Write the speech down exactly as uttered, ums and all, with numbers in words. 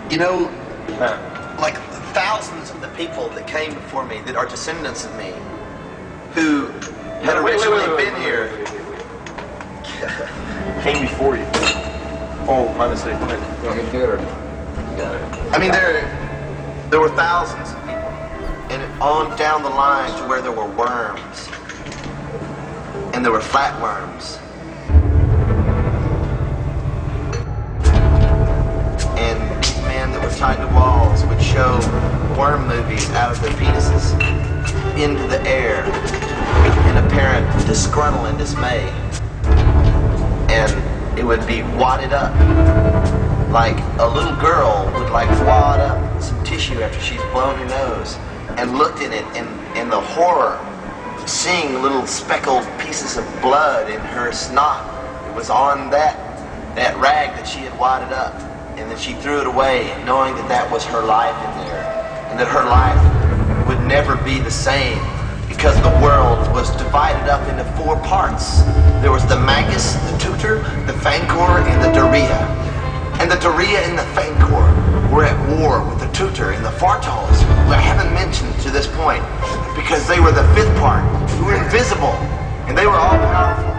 You know, Huh. like thousands of the people that came before me that are descendants of me, who had No, wait, wait, originally wait, wait, been wait, here. wait, wait, wait, wait. Came before you. Oh, my mistake. Go ahead. Go ahead. You can do it or you got it. I mean, there, there were thousands of people, and on down the line to where there were worms, and there were flatworms, and men that were tied to walls would show worm movies out of their penises into the air in apparent disgruntle and dismay, and it would be wadded up like a little girl would like wad up some tissue after she's blown her nose and looked in it in, in the horror, seeing little speckled pieces of blood in her snot. It was on that that rag that she had wadded up, and then she threw it away, knowing that that was her life in there, and that her life would never be the same, because the world was divided up into four parts. There was the Magus, the Tutor, the Fangor, and the Daria. And the Daria and the Fangor were at war with the Tutor and the Fartals, who I haven't mentioned to this point, because they were the fifth part, who were invisible, and they were all powerful.